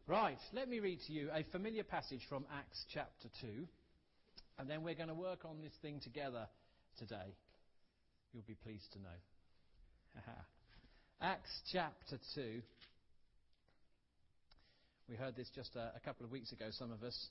Right, let me read to you a familiar passage from Acts chapter 2, and then we're going to work on this thing together today. You'll be pleased to know. Acts chapter 2. We heard this just a couple of weeks ago, some of us.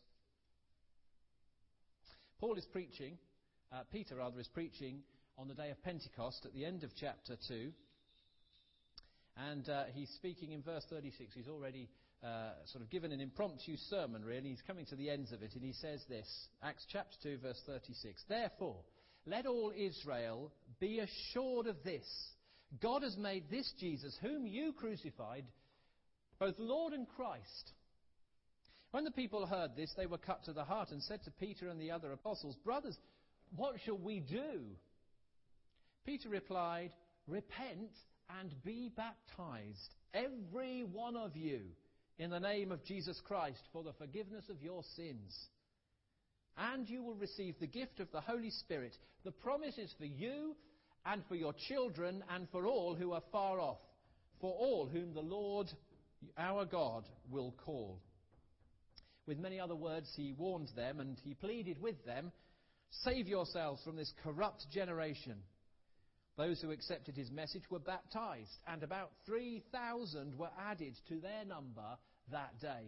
Paul is preaching, Peter is preaching on the day of Pentecost at the end of chapter 2. And he's speaking in verse 36. He's already sort of given an impromptu sermon, really. He's coming to the ends of it. And he says this, Acts chapter 2, verse 36. Therefore, let all Israel be assured of this. God has made this Jesus, whom you crucified, both Lord and Christ. When the people heard this, they were cut to the heart and said to Peter and the other apostles, Brothers, what shall we do? Peter replied, Repent and be baptized, every one of you, in the name of Jesus Christ, for the forgiveness of your sins. And you will receive the gift of the Holy Spirit. The promise is for you and for your children and for all who are far off, for all whom the Lord our God will call. With many other words, he warned them and he pleaded with them, Save yourselves from this corrupt generation. Those who accepted his message were baptized, and about 3,000 were added to their number that day.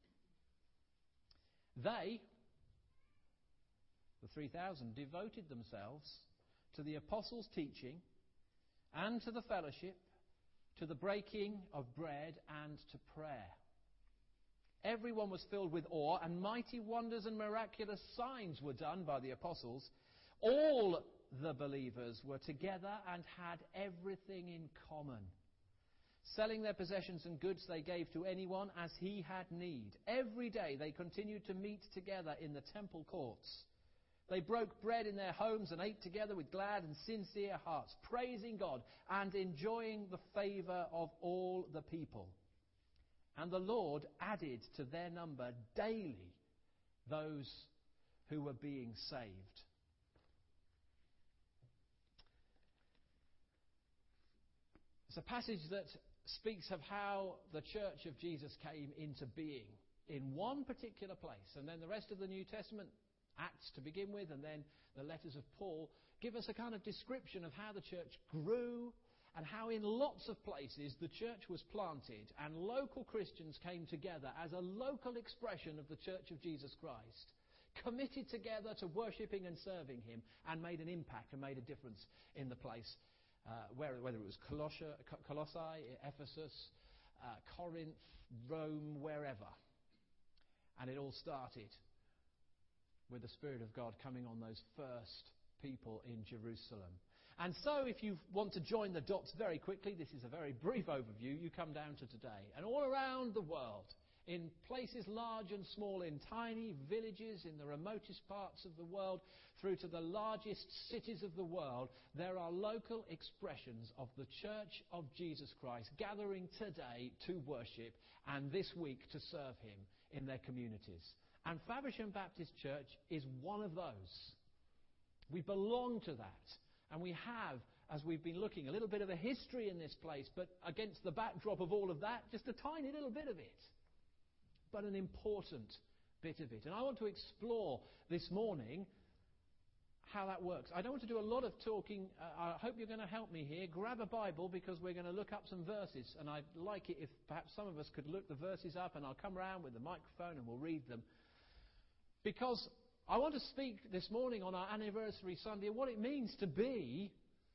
They, the 3,000, devoted themselves to the apostles' teaching and to the fellowship, to the breaking of bread and to prayer. Everyone was filled with awe, and mighty wonders and miraculous signs were done by the apostles. All the believers were together and had everything in common. Selling their possessions and goods they gave to anyone as he had need. Every day they continued to meet together in the temple courts. They broke bread in their homes and ate together with glad and sincere hearts, praising God and enjoying the favour of all the people. And the Lord added to their number daily those who were being saved. It's a passage that speaks of how the Church of Jesus came into being in one particular place. And then the rest of the New Testament, Acts to begin with, and then the letters of Paul, give us a kind of description of how the church grew and how in lots of places the church was planted and local Christians came together as a local expression of the Church of Jesus Christ, committed together to worshipping and serving him, and made an impact and made a difference in the place. Whether it was Colossae, Ephesus, Corinth, Rome, wherever. And it all started with the Spirit of God coming on those first people in Jerusalem. And so if you want to join the dots very quickly, this is a very brief overview, you come down to today. And all around the world, in places large and small, in tiny villages, in the remotest parts of the world, through to the largest cities of the world, there are local expressions of the Church of Jesus Christ gathering today to worship and this week to serve him in their communities. And Faversham Baptist Church is one of those. We belong to that. And we have, as we've been looking, a little bit of a history in this place, but against the backdrop of all of that, just a tiny little bit of it. But an important bit of it. And I want to explore this morning how that works. I don't want to do a lot of talking. I hope you're going to help me here. Grab a Bible because we're going to look up some verses. And I'd like it if perhaps some of us could look the verses up, and I'll come around with the microphone and we'll read them. Because I want to speak this morning on our anniversary Sunday what it means to be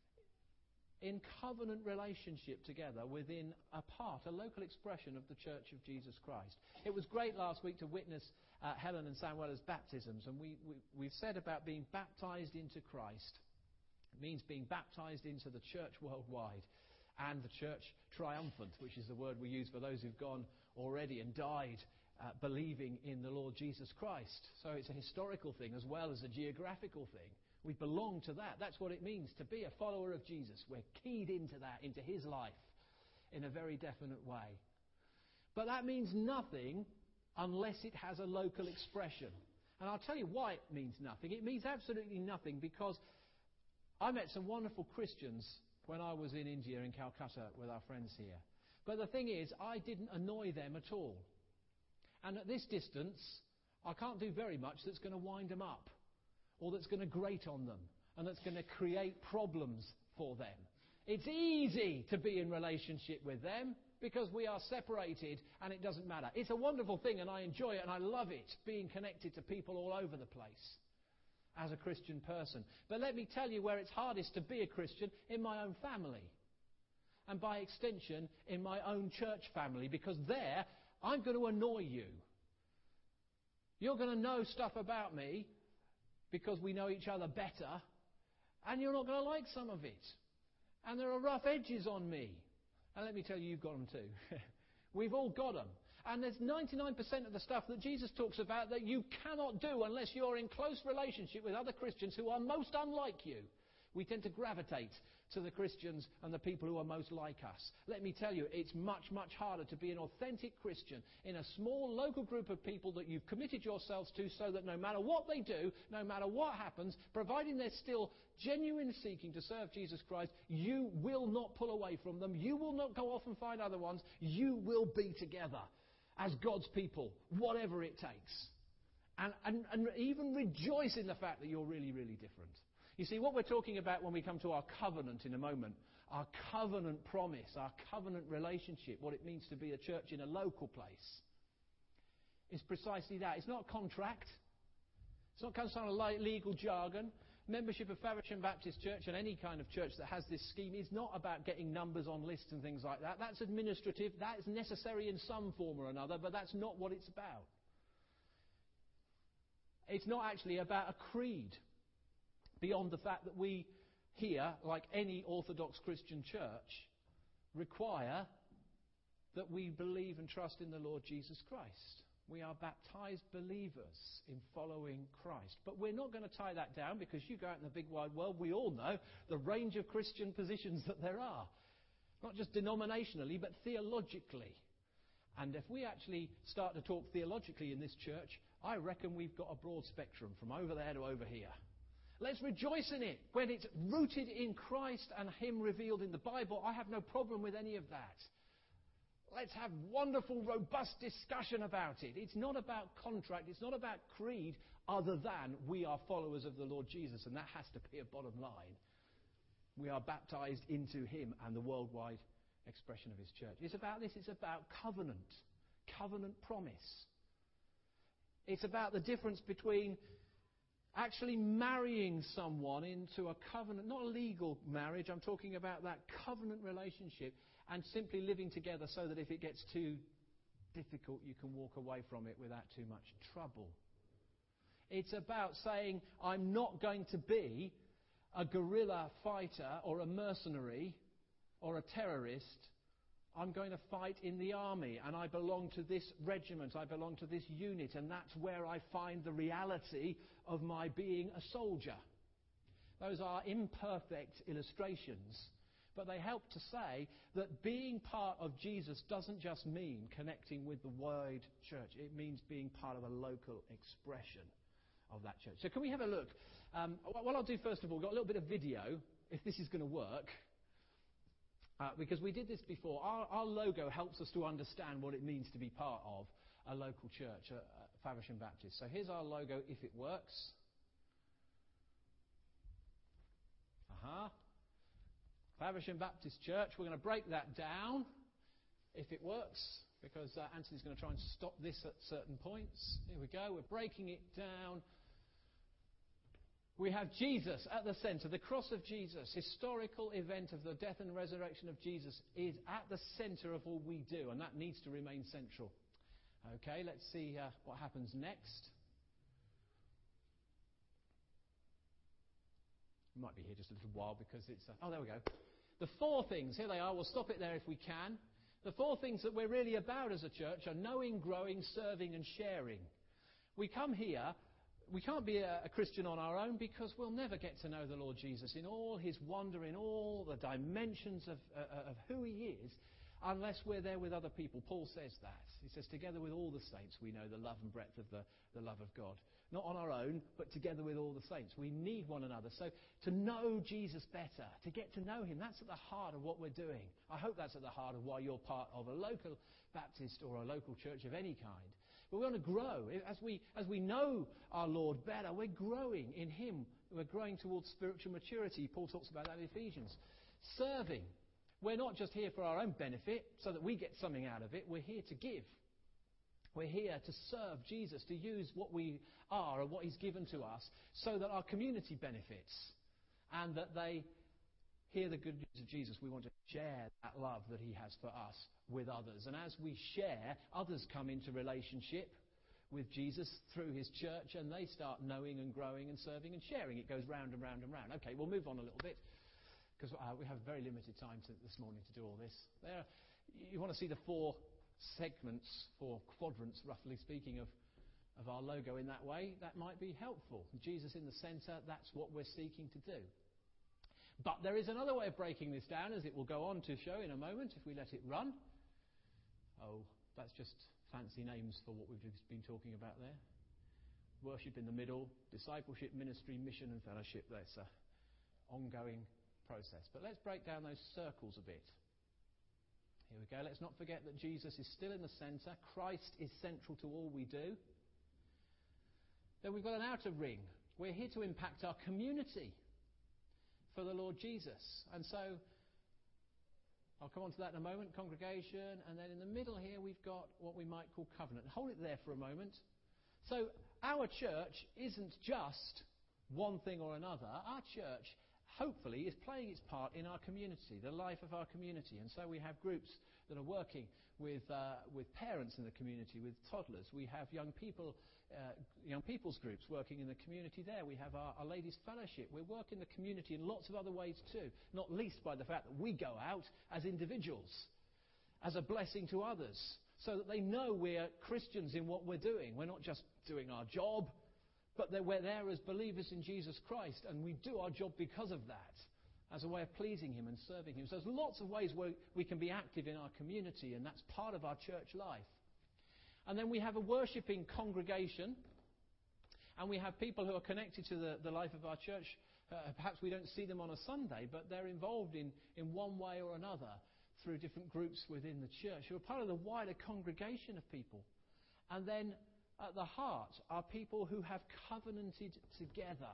in covenant relationship together within a local expression of the Church of Jesus Christ. It was great last week to witness Helen and Samuela's baptisms, and we've said about being baptized into Christ. It means being baptized into the church worldwide and the church triumphant, which is the word we use for those who've gone already and died believing in the Lord Jesus Christ. So it's a historical thing as well as a geographical thing. We belong to that. That's what it means to be a follower of Jesus. We're keyed into that, into his life, in a very definite way. But that means nothing unless it has a local expression. And I'll tell you why it means nothing. It means absolutely nothing because I met some wonderful Christians when I was in India, in Calcutta, with our friends here. But the thing is, I didn't annoy them at all. And at this distance, I can't do very much that's going to wind them up, or that's going to grate on them, and that's going to create problems for them. It's easy to be in relationship with them because we are separated and it doesn't matter. It's a wonderful thing and I enjoy it and I love it, being connected to people all over the place as a Christian person. But let me tell you where it's hardest to be a Christian: in my own family. And by extension, in my own church family, because there I'm going to annoy you. You're going to know stuff about me because we know each other better, and you're not going to like some of it. And there are rough edges on me. And let me tell you, you've got them too. We've all got them. And there's 99% of the stuff that Jesus talks about that you cannot do unless you're in close relationship with other Christians who are most unlike you. We tend to gravitate to the Christians and the people who are most like us. Let me tell you, it's much, much harder to be an authentic Christian in a small local group of people that you've committed yourselves to, so that no matter what they do, no matter what happens, providing they're still genuinely seeking to serve Jesus Christ, you will not pull away from them. You will not go off and find other ones. You will be together as God's people, whatever it takes. And even rejoice in the fact that you're really, really different. You see, what we're talking about when we come to our covenant in a moment, our covenant promise, our covenant relationship, what it means to be a church in a local place, is precisely that. It's not a contract. It's not kind of legal jargon. Membership of Faversham Baptist Church, and any kind of church that has this scheme, is not about getting numbers on lists and things like that. That's administrative. That is necessary in some form or another, but that's not what it's about. It's not actually about a creed, beyond the fact that we here, like any Orthodox Christian church, require that we believe and trust in the Lord Jesus Christ. We are baptized believers in following Christ. But we're not going to tie that down, because you go out in the big wide world, we all know the range of Christian positions that there are. Not just denominationally, but theologically. And if we actually start to talk theologically in this church, I reckon we've got a broad spectrum from over there to over here. Let's rejoice in it. When it's rooted in Christ and Him revealed in the Bible, I have no problem with any of that. Let's have wonderful, robust discussion about it. It's not about contract. It's not about creed, other than we are followers of the Lord Jesus, and that has to be a bottom line. We are baptized into Him and the worldwide expression of His church. It's about this. It's about covenant promise. It's about the difference between actually marrying someone into a covenant, not a legal marriage, I'm talking about that covenant relationship, and simply living together so that if it gets too difficult, you can walk away from it without too much trouble. It's about saying, I'm not going to be a guerrilla fighter or a mercenary or a terrorist. I'm going to fight in the army, and I belong to this regiment, I belong to this unit, and that's where I find the reality of my being a soldier. Those are imperfect illustrations, but they help to say that being part of Jesus doesn't just mean connecting with the wide church. It means being part of a local expression of that church. So can we have a look? What I'll do first of all, got a little bit of video, if this is going to work. Because we did this before. Our logo helps us to understand what it means to be part of a local church, Faversham Baptist. So here's our logo, if it works. Faversham Baptist Church. We're going to break that down, if it works, because Anthony's going to try and stop this at certain points. Here we go. We're breaking it down. We have Jesus at the centre, the cross of Jesus, historical event of the death and resurrection of Jesus is at the centre of all we do, and that needs to remain central. Okay, let's see what happens next. We might be here just a little while because it's... oh, there we go. The four things, here they are, we'll stop it there if we can. The four things that we're really about as a church are knowing, growing, serving and sharing. We come here... we can't be a Christian on our own because we'll never get to know the Lord Jesus in all His wonder, in all the dimensions of who He is, unless we're there with other people. Paul says that. He says, together with all the saints, we know the love and breadth of the love of God. Not on our own, but together with all the saints. We need one another. So to know Jesus better, to get to know Him, that's at the heart of what we're doing. I hope that's at the heart of why you're part of a local Baptist or a local church of any kind. But we want to grow. As we know our Lord better, we're growing in Him. We're growing towards spiritual maturity. Paul talks about that in Ephesians. Serving. We're not just here for our own benefit, so that we get something out of it. We're here to give. We're here to serve Jesus, to use what we are and what He's given to us, so that our community benefits and that they hear the good news of Jesus. We want to share that love that He has for us with others. And as we share, others come into relationship with Jesus through His church, and they start knowing and growing and serving and sharing. It goes round and round and round. Okay, we'll move on a little bit, because we have very limited time this morning to do all this. You want to see the four segments, four quadrants, roughly speaking, of our logo in that way. That might be helpful. Jesus in the centre, that's what we're seeking to do. But there is another way of breaking this down, as it will go on to show in a moment, if we let it run. Oh, that's just fancy names for what we've just been talking about there. Worship in the middle, discipleship, ministry, mission and fellowship. That's an ongoing process. But let's break down those circles a bit. Here we go. Let's not forget that Jesus is still in the centre. Christ is central to all we do. Then we've got an outer ring. We're here to impact our community for the Lord Jesus. And so, I'll come on to that in a moment, congregation. And then in the middle here, we've got what we might call covenant. Hold it there for a moment. So, our church isn't just one thing or another. Our church, hopefully, is playing its part in our community, the life of our community. And so we have groups that are working with parents in the community, with toddlers. We have young people's groups working in the community there. We have our Ladies' Fellowship. We work in the community in lots of other ways too, not least by the fact that we go out as individuals, as a blessing to others, so that they know we're Christians in what we're doing. We're not just doing our job, but that we're there as believers in Jesus Christ, and we do our job because of that, as a way of pleasing Him and serving Him. So there's lots of ways where we can be active in our community, and that's part of our church life. And then we have a worshipping congregation, and we have people who are connected to the life of our church. Perhaps we don't see them on a Sunday, but they're involved in one way or another through different groups within the church, who are part of the wider congregation of people. And then at the heart are people who have covenanted together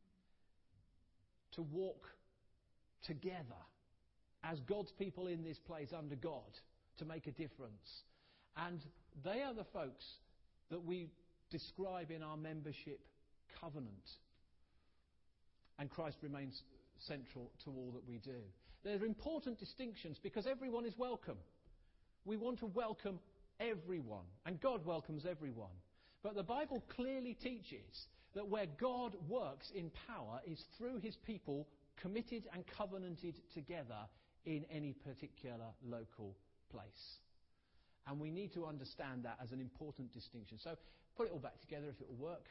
to walk together as God's people in this place under God to make a difference. And they are the folks that we describe in our membership covenant. And Christ remains central to all that we do. There are important distinctions because everyone is welcome. We want to welcome everyone, and God welcomes everyone. But the Bible clearly teaches that where God works in power is through His people committed and covenanted together in any particular local place. And we need to understand that as an important distinction. So put it all back together if it will work.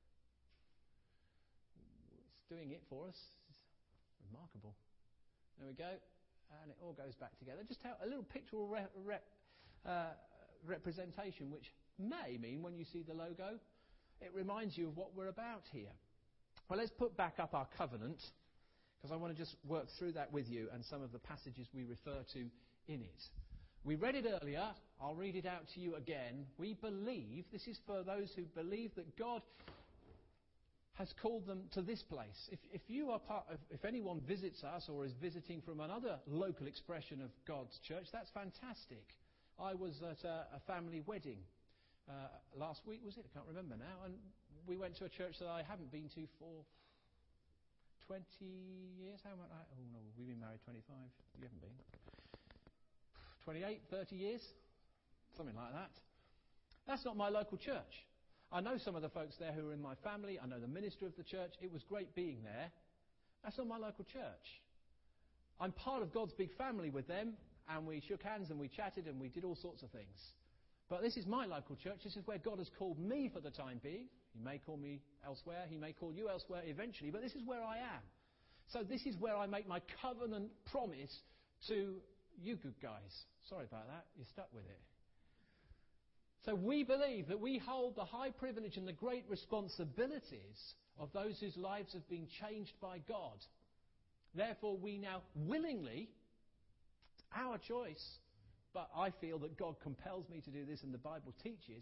It's doing it for us. It's remarkable. There we go. And it all goes back together. Just a little pictorial representation, which may mean when you see the logo, it reminds you of what we're about here. Well, let's put back up our covenant, because I want to just work through that with you and some of the passages we refer to in it. We read it earlier. I'll read it out to you again. We believe, this is for those who believe that God has called them to this place. If you are if anyone visits us or is visiting from another local expression of God's church, that's fantastic. I was at a family wedding last week, was it? I can't remember now. And we went to a church that I haven't been to for 20 years. How much? Oh no, we've been married 25. You haven't been. 28, 30 years? Something like that. That's not my local church. I know some of the folks there who are in my family. I know the minister of the church. It was great being there. That's not my local church. I'm part of God's big family with them, and we shook hands and we chatted and we did all sorts of things. But this is my local church. This is where God has called me for the time being. He may call me elsewhere. He may call you elsewhere eventually. But this is where I am. So this is where I make my covenant promise to you good guys. Sorry about that. You're stuck with it. So we believe that we hold the high privilege and the great responsibilities of those whose lives have been changed by God. Therefore, we now willingly, our choice, but I feel that God compels me to do this and the Bible teaches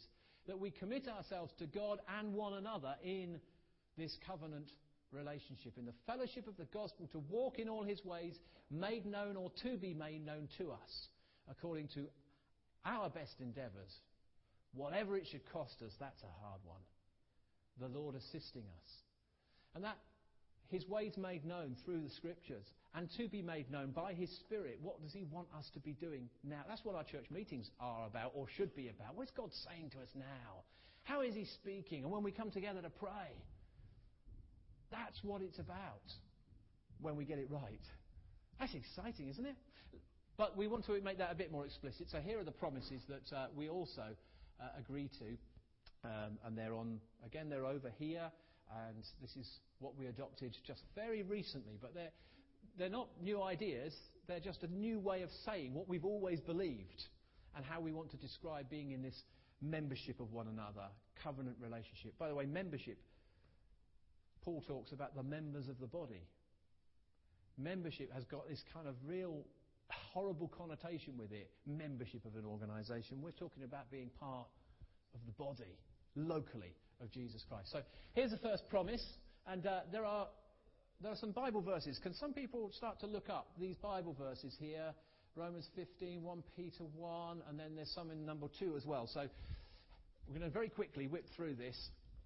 that we commit ourselves to God and one another in this covenant relationship, in the fellowship of the gospel, to walk in all his ways, made known or to be made known to us, according to our best endeavours. Whatever it should cost us, that's a hard one. The Lord assisting us. And that his ways made known through the Scriptures, and to be made known by his Spirit. What does he want us to be doing now? That's what our church meetings are about, or should be about. What is God saying to us now? How is he speaking? And when we come together to pray, that's what it's about when we get it right. That's exciting, isn't it? But we want to make that a bit more explicit. So here are the promises that we also agree to. And they're over here. And this is what we adopted just very recently. But they're not new ideas. They're just a new way of saying what we've always believed and how we want to describe being in this membership of one another, covenant relationship. By the way, membership, Paul talks about the members of the body. Membership has got this kind of real horrible connotation with it. Membership of an organisation. We're talking about being part of the body, locally, of Jesus Christ. So here's the first promise. And there are some Bible verses. Can some people start to look up these Bible verses here? Romans 15, 1 Peter 1, and then there's some in number 2 as well. So we're going to very quickly whip through this.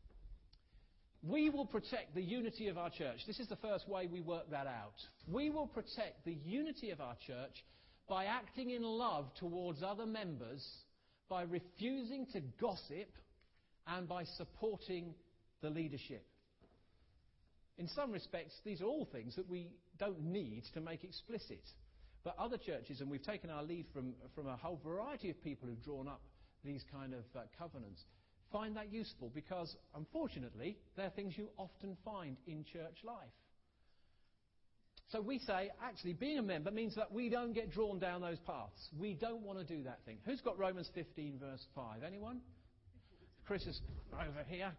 We will protect the unity of our church. This is the first way we work that out. We will protect the unity of our church by acting in love towards other members, by refusing to gossip, and by supporting the leadership. In some respects, these are all things that we don't need to make explicit. But other churches, and we've taken our lead from a whole variety of people who've drawn up these kind of covenants, find that useful because, unfortunately, they're things you often find in church life. So we say, actually, being a member means that we don't get drawn down those paths. We don't want to do that thing. Who's got Romans 15, verse 5? Anyone? Chris is over here.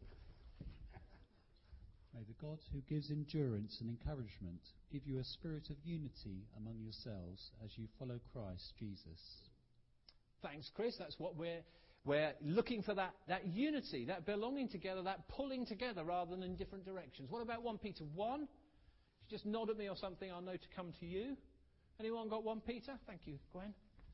May the God who gives endurance and encouragement give you a spirit of unity among yourselves as you follow Christ Jesus. Thanks, Chris. That's what we're looking for, that unity, that belonging together, that pulling together rather than in different directions. What about 1 Peter 1? If you just nod at me or something, I'll know to come to you. Anyone got 1 Peter? Thank you, Gwen.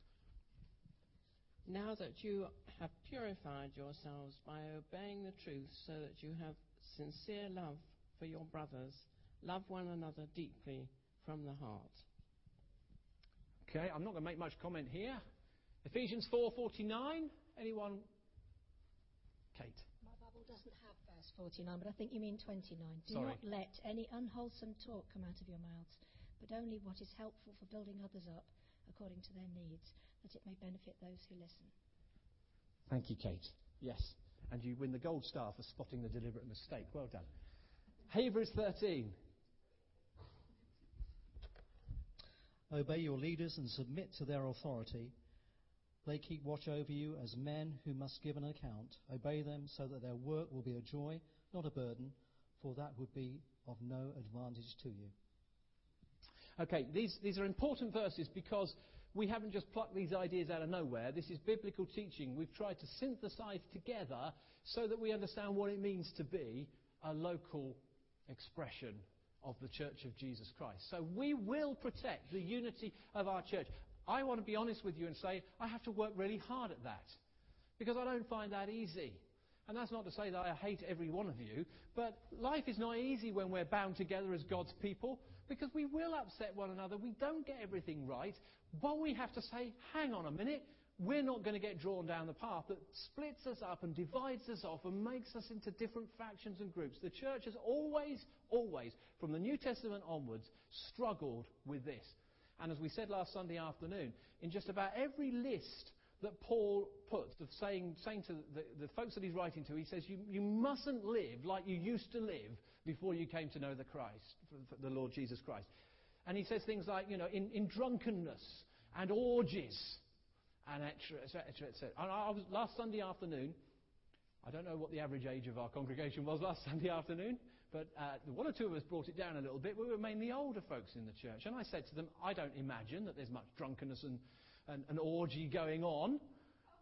Now that you have purified yourselves by obeying the truth so that you have sincere love for your brothers, love one another deeply from the heart. Okay, I'm not going to make much comment here. Ephesians 4:49. Anyone? Kate. My Bible doesn't have verse 49, but I think you mean 29. Do Sorry. not let any unwholesome talk come out of your mouths, but only what is helpful for building others up according to their needs, that it may benefit those who listen. Thank you, Kate. Yes. And you win the gold star for spotting the deliberate mistake. Well done. Hebrews 13. Obey your leaders and submit to their authority. They keep watch over you as men who must give an account. Obey them so that their work will be a joy, not a burden, for that would be of no advantage to you. Okay, these are important verses because we haven't just plucked these ideas out of nowhere. This is biblical teaching. We've tried to synthesize together so that we understand what it means to be a local expression of the Church of Jesus Christ. So we will protect the unity of our church. I want to be honest with you and say I have to work really hard at that because I don't find that easy. And that's not to say that I hate every one of you, but life is not easy when we're bound together as God's people because we will upset one another. We don't get everything right, but we have to say, hang on a minute, we're not going to get drawn down the path that splits us up and divides us off and makes us into different factions and groups. The church has always, from the New Testament onwards, struggled with this. And as we said last Sunday afternoon, in just about every list that Paul puts of saying to the folks that he's writing to, he says, you mustn't live like you used to live before you came to know the Lord Jesus Christ. And he says things like, in drunkenness and orgies and et cetera. And last Sunday afternoon, I don't know what the average age of our congregation was last Sunday afternoon, but one or two of us brought it down a little bit. We were mainly older folks in the church. And I said to them, I don't imagine that there's much drunkenness and an orgy going on.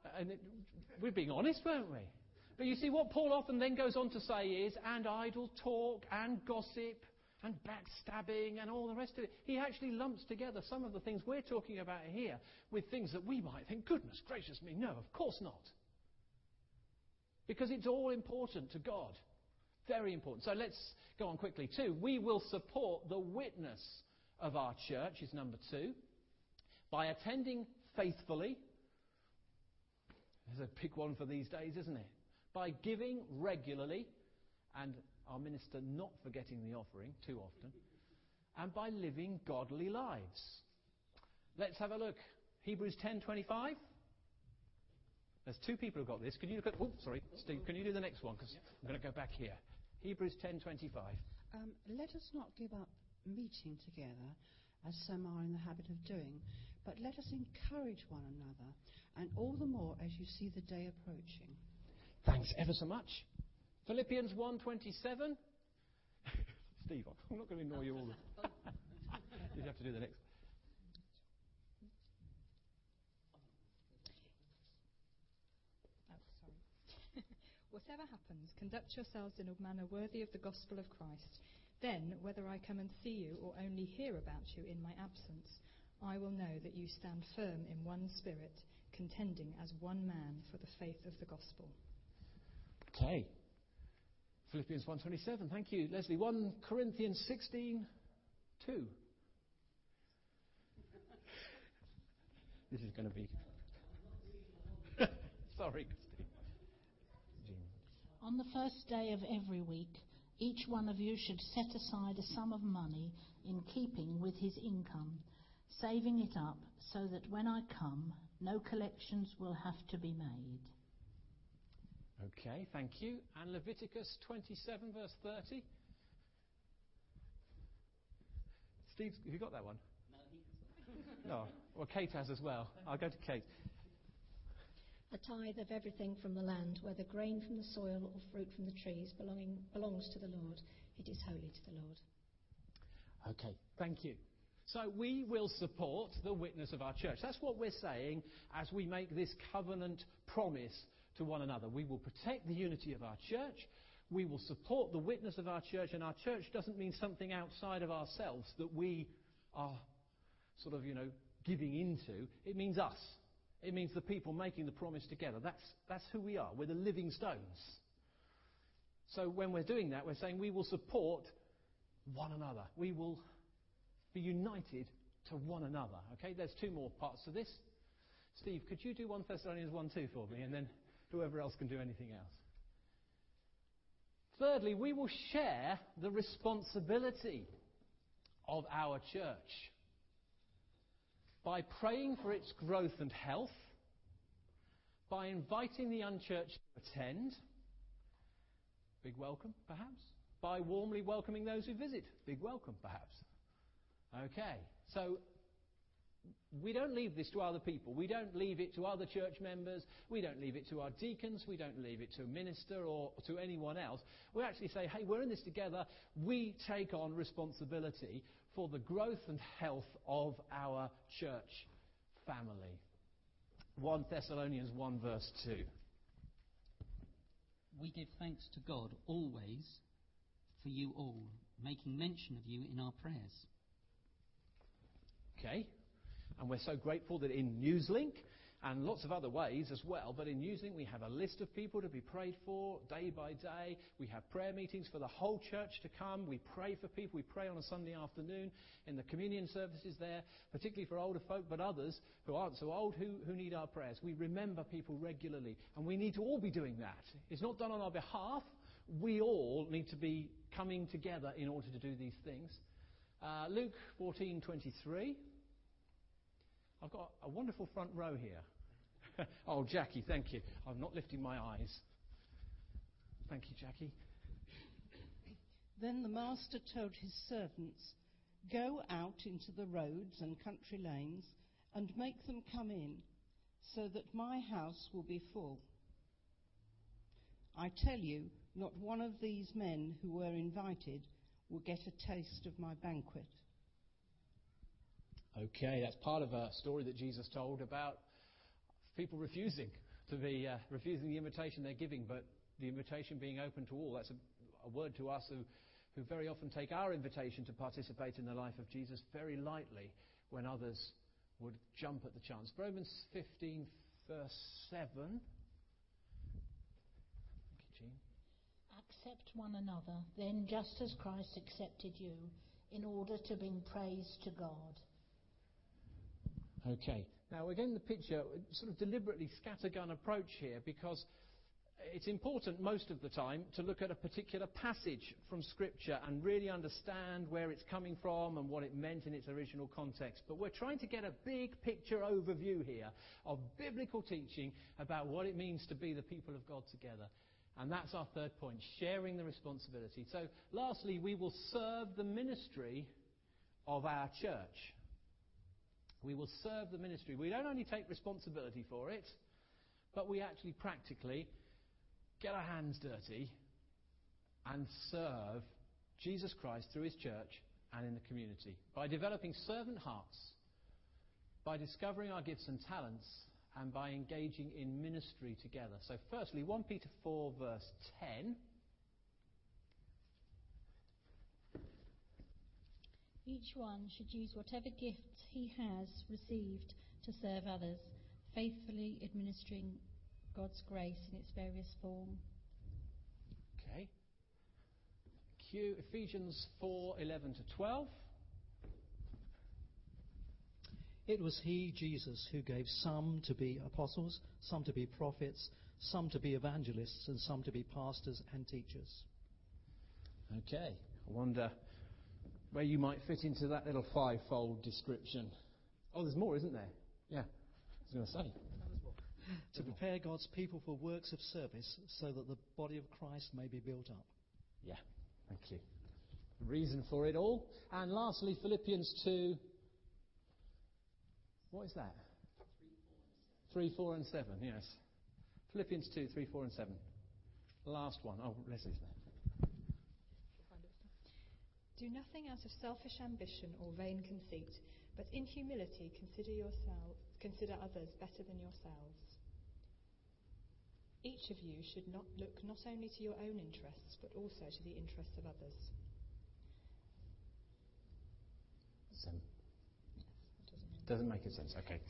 we're being honest, weren't we? But you see, what Paul often then goes on to say is, and idle talk, and gossip, and backstabbing, and all the rest of it. He actually lumps together some of the things we're talking about here with things that we might think, goodness gracious me, no, of course not. Because it's all important to God. Very important. So let's go on quickly. 2, we will support the witness of our church, is number 2, by attending faithfully. There's a big one for these days, isn't it? By giving regularly, and our minister not forgetting the offering too often, and by living godly lives. Let's have a look. Hebrews 10:25. There's 2 people who've got this. Can you look at... Oh, sorry, Steve, can you do the next one? Because I'm going to go back here. Hebrews 10:25. Let us not give up meeting together, as some are in the habit of doing, but let us encourage one another, and all the more as you see the day approaching. Thanks ever so much. Philippians 1:27. Steve, I'm not going to annoy you all. You have to do the next. Whatever happens, conduct yourselves in a manner worthy of the gospel of Christ. Then, whether I come and see you or only hear about you in my absence, I will know that you stand firm in one spirit, contending as one man for the faith of the gospel. Okay. Philippians 1:27. Thank you, Leslie. 1 Corinthians 16:2. This is going to be... Sorry, Steve. On the first day of every week, each one of you should set aside a sum of money in keeping with his income, saving it up so that when I come, no collections will have to be made. Okay, thank you. And Leviticus 27, verse 30. Steve, have you got that one? No. Well, Kate has as well. I'll go to Kate. A tithe of everything from the land, whether grain from the soil or fruit from the trees, belongs to the Lord. It is holy to the Lord. Okay, thank you. So we will support the witness of our church. That's what we're saying as we make this covenant promise to one another. We will protect the unity of our church. We will support the witness of our church. And our church doesn't mean something outside of ourselves that we are sort of, giving into. It means us. It means the people making the promise together. That's who we are. We're the living stones. So when we're doing that, we're saying we will support one another. We will be united to one another. Okay, there's 2 more parts to this. Steve, could you do 1 Thessalonians 1:2 for me, and then whoever else can do anything else. Thirdly, we will share the responsibility of our church by praying for its growth and health, by inviting the unchurched to attend, big welcome perhaps, by warmly welcoming those who visit, big welcome perhaps. Okay, so we don't leave this to other people. We don't leave it to other church members. We don't leave it to our deacons. We don't leave it to a minister or to anyone else. We actually say, hey, we're in this together. We take on responsibility for the growth and health of our church family. 1 Thessalonians 1 verse 2. We give thanks to God always for you all, making mention of you in our prayers. Okay. And we're so grateful that in Newslink, and lots of other ways as well, but in Newslink we have a list of people to be prayed for day by day. We have prayer meetings for the whole church to come. We pray for people. We pray on a Sunday afternoon in the communion services there, particularly for older folk, but others who aren't so old who need our prayers. We remember people regularly, and we need to all be doing that. It's not done on our behalf. We all need to be coming together in order to do these things. Luke 14:23. I've got a wonderful front row here. Oh, Jackie, thank you. I'm not lifting my eyes. Thank you, Jackie. Then the master told his servants, "Go out into the roads and country lanes and make them come in, so that my house will be full. I tell you, not one of these men who were invited will get a taste of my banquet." Okay, that's part of a story that Jesus told about people refusing to be refusing the invitation they're giving, but the invitation being open to all. That's a word to us who very often take our invitation to participate in the life of Jesus very lightly when others would jump at the chance. Romans 15, verse 7. Thank you, Jean. Accept one another, then, just as Christ accepted you, in order to bring praise to God. Okay. Now, again, the picture, sort of deliberately scattergun approach here, because it's important most of the time to look at a particular passage from Scripture and really understand where it's coming from and what it meant in its original context. But we're trying to get a big picture overview here of biblical teaching about what it means to be the people of God together. And that's our third point, sharing the responsibility. So, lastly, we will serve the ministry of our church. We will serve the ministry. We don't only take responsibility for it, but we actually practically get our hands dirty and serve Jesus Christ through his church and in the community by developing servant hearts, by discovering our gifts and talents, and by engaging in ministry together. So firstly, 1 Peter 4 verse 10. Each one should use whatever gifts he has received to serve others, faithfully administering God's grace in its various form. Okay. Q Ephesians 4:11 to 12. It was he, Jesus, who gave some to be apostles, some to be prophets, some to be evangelists, and some to be pastors and teachers. Okay. I wonder where you might fit into that little fivefold description. Oh, there's more, isn't there? Yeah. I was going to say. To prepare God's people for works of service so that the body of Christ may be built up. Yeah. Thank you. The reason for it all. And lastly, Philippians 2. What is that? 3, 4 and 7, yes. Philippians 2, 3, 4 and 7. Last one. Oh, Leslie's there. Do nothing out of selfish ambition or vain conceit, but in humility consider others better than yourselves. Each of you should not look not only to your own interests, but also to the interests of others. 7. Doesn't make any sense. Okay.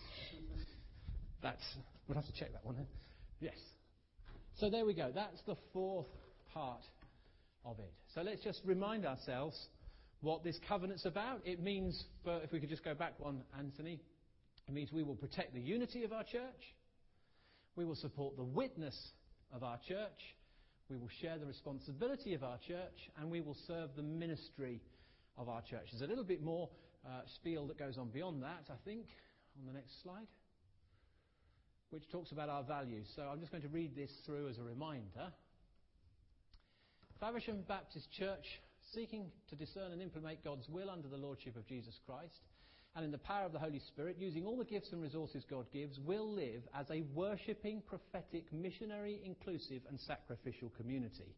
We'll have to check that one then. Yes. So there we go. That's the fourth part of it. So let's just remind ourselves what this covenant's about. It means, if we could just go back one, Anthony, it means we will protect the unity of our church. We will support the witness of our church. We will share the responsibility of our church. And we will serve the ministry of our church. There's a little bit more spiel that goes on beyond that, I think, on the next slide, which talks about our values. So I'm just going to read this through as a reminder. Faversham Baptist Church, seeking to discern and implement God's will under the lordship of Jesus Christ and in the power of the Holy Spirit, using all the gifts and resources God gives, will live as a worshipping, prophetic, missionary, inclusive and sacrificial community.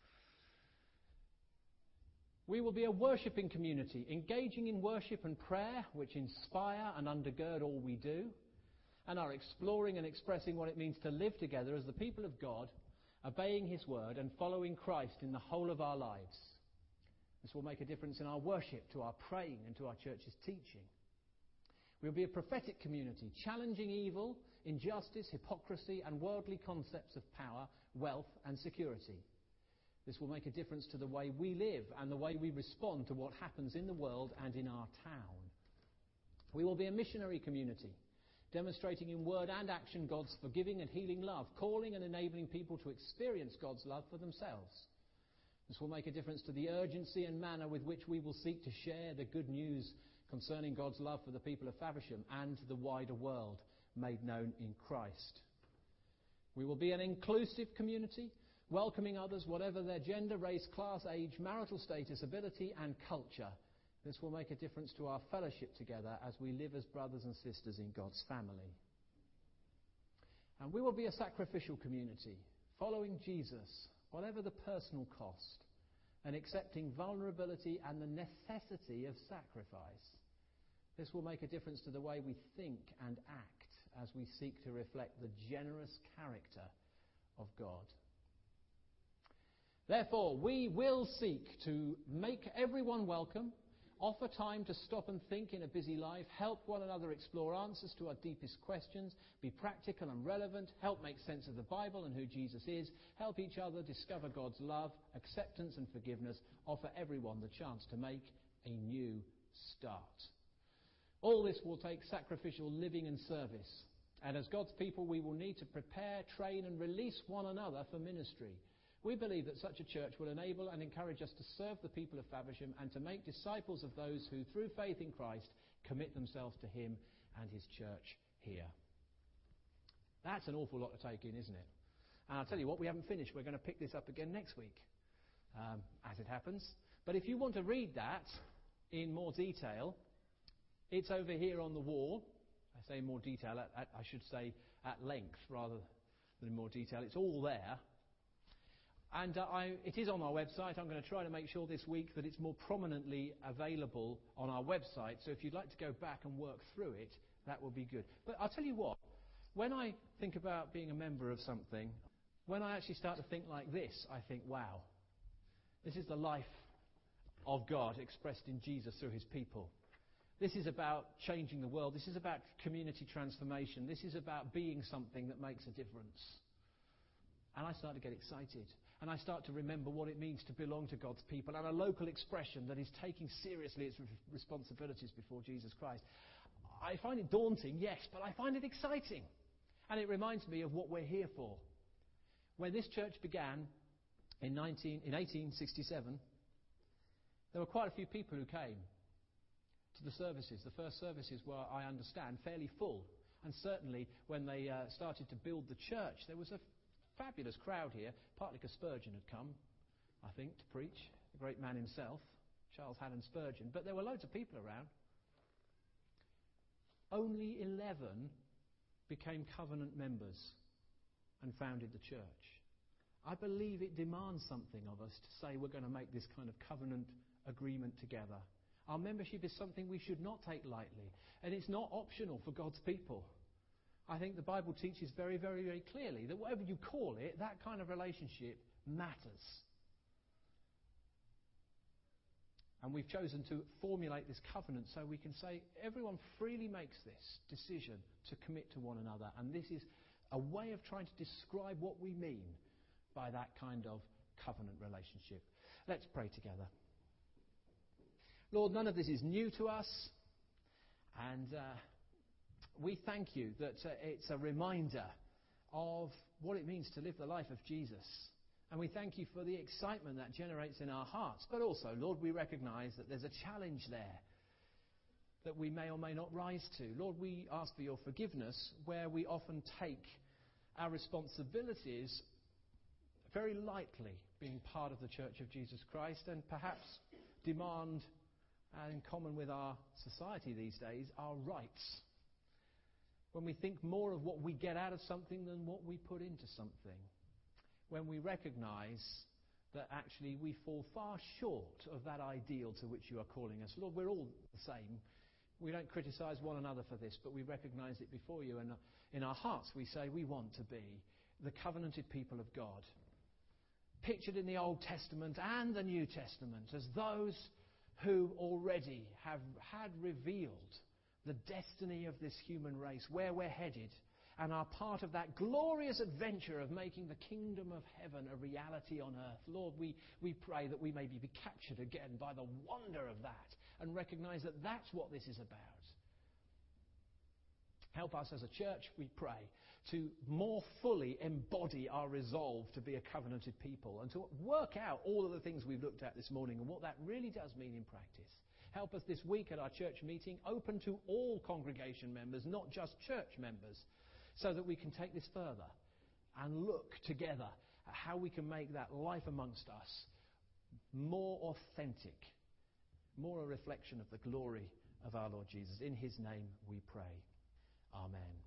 We will be a worshipping community, engaging in worship and prayer, which inspire and undergird all we do, and are exploring and expressing what it means to live together as the people of God, obeying his word and following Christ in the whole of our lives. This will make a difference in our worship, to our praying and to our church's teaching. We'll be a prophetic community, challenging evil, injustice, hypocrisy and worldly concepts of power, wealth and security. This will make a difference to the way we live and the way we respond to what happens in the world and in our town. We will be a missionary community, demonstrating in word and action God's forgiving and healing love, calling and enabling people to experience God's love for themselves. This will make a difference to the urgency and manner with which we will seek to share the good news concerning God's love for the people of Faversham and the wider world made known in Christ. We will be an inclusive community, welcoming others, whatever their gender, race, class, age, marital status, ability and culture. This will make a difference to our fellowship together as we live as brothers and sisters in God's family. And we will be a sacrificial community, following Jesus, whatever the personal cost, and accepting vulnerability and the necessity of sacrifice. This will make a difference to the way we think and act as we seek to reflect the generous character of God. Therefore, we will seek to make everyone welcome, offer time to stop and think in a busy life, help one another explore answers to our deepest questions, be practical and relevant, help make sense of the Bible and who Jesus is, help each other discover God's love, acceptance and forgiveness, offer everyone the chance to make a new start. All this will take sacrificial living and service. And as God's people, we will need to prepare, train and release one another for ministry. We believe that such a church will enable and encourage us to serve the people of Faversham and to make disciples of those who, through faith in Christ, commit themselves to him and his church here. That's an awful lot to take in, isn't it? And I'll tell you what, we haven't finished. We're going to pick this up again next week, as it happens. But if you want to read that in more detail, it's over here on the wall. I say in more detail, I should say at length rather than in more detail. It's all there. And it is on our website. I'm going to try to make sure this week that it's more prominently available on our website. So if you'd like to go back and work through it, that would be good. But I'll tell you what, when I think about being a member of something, when I actually start to think like this, I think, wow, this is the life of God expressed in Jesus through his people. This is about changing the world. This is about community transformation. This is about being something that makes a difference. And I start to get excited. And I start to remember what it means to belong to God's people and a local expression that is taking seriously its responsibilities before Jesus Christ. I find it daunting, yes, but I find it exciting. And it reminds me of what we're here for. When this church began in 1867, there were quite a few people who came to the services. The first services were, I understand, fairly full. And certainly when they started to build the church, there was a fabulous crowd here, partly because Spurgeon had come, I think, to preach, the great man himself, Charles Haddon Spurgeon. But there were loads of people around. Only 11 became covenant members and founded the church. I believe it demands something of us to say we're going to make this kind of covenant agreement together. Our membership is something we should not take lightly, and it's not optional for God's people. I think the Bible teaches very, very, very clearly that whatever you call it, that kind of relationship matters. And we've chosen to formulate this covenant so we can say everyone freely makes this decision to commit to one another. And this is a way of trying to describe what we mean by that kind of covenant relationship. Let's pray together. Lord, none of this is new to us. And we thank you that it's a reminder of what it means to live the life of Jesus. And we thank you for the excitement that generates in our hearts. But also, Lord, we recognize that there's a challenge there that we may or may not rise to. Lord, we ask for your forgiveness where we often take our responsibilities very lightly, being part of the Church of Jesus Christ, and perhaps demand, in common with our society these days, our rights. When we think more of what we get out of something than what we put into something. When we recognize that actually we fall far short of that ideal to which you are calling us. Lord, we're all the same. We don't criticize one another for this, but we recognize it before you. And in our hearts we say we want to be the covenanted people of God. Pictured in the Old Testament and the New Testament as those who already have had revealed the destiny of this human race, where we're headed, and are part of that glorious adventure of making the kingdom of heaven a reality on earth. Lord, we pray that we may be captured again by the wonder of that and recognize that that's what this is about. Help us as a church, we pray, to more fully embody our resolve to be a covenanted people and to work out all of the things we've looked at this morning and what that really does mean in practice. Help us this week at our church meeting, open to all congregation members, not just church members, so that we can take this further and look together at how we can make that life amongst us more authentic, more a reflection of the glory of our Lord Jesus. In his name we pray. Amen.